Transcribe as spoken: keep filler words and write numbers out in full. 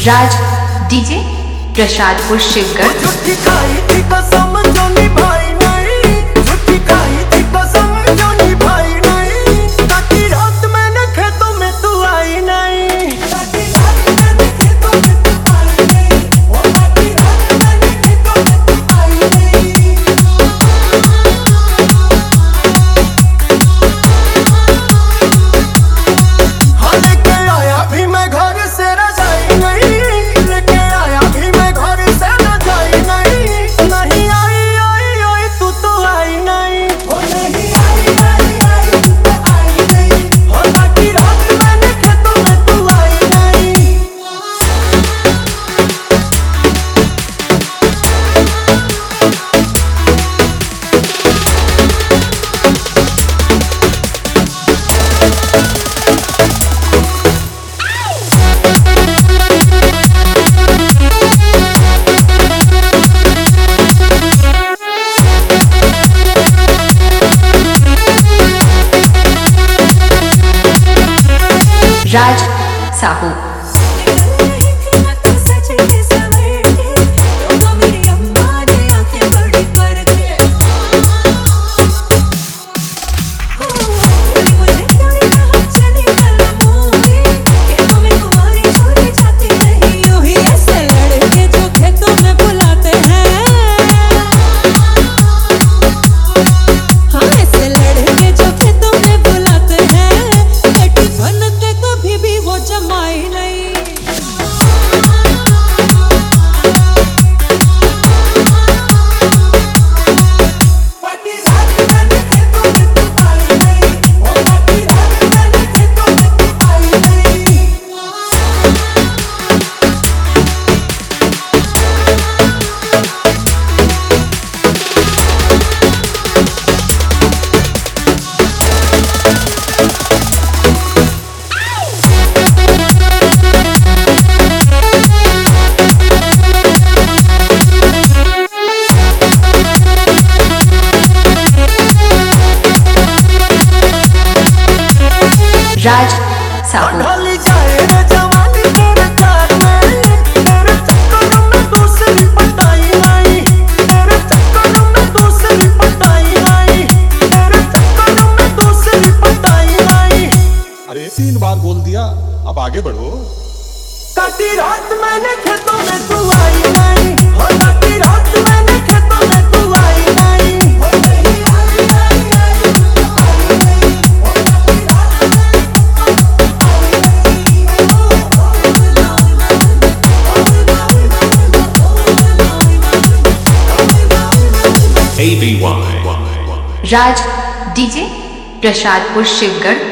राज DJ Prasadpur Shivgarh. झूठी खाई थी कसम जो निभाई नहीं, झूठी खाई थी कसम जो निभाई नहीं, ताकि रात मैंने खेतों में तू आई नहीं, ताकि रात मैंने खेतों में तू आई नहीं, ओ ताकि रात मैंने खेतों में तू आई नहीं। हाँ लेके आया भी मैं घर से रजाई नहीं, राज साहू। राज साहू। ढली जाए रे जवानी तेरे प्यार में, तेरे चक्कर में दूसरी पटाई नहीं, तेरे चक्कर में दूसरी पटाई नहीं, तेरे चक्कर में दूसरी पटाई नहीं। अरे तीन बार बोल दिया, अब आगे बढ़ो। काटी रात मैंने खेतों में तू आई नहीं, हो काटी रात मैंने खेतों में तू आई नहीं, हो नहीं आई आई आई आई नहीं, हो काटी रात मैंने राज डीजे प्रसादपुर शिवगढ़।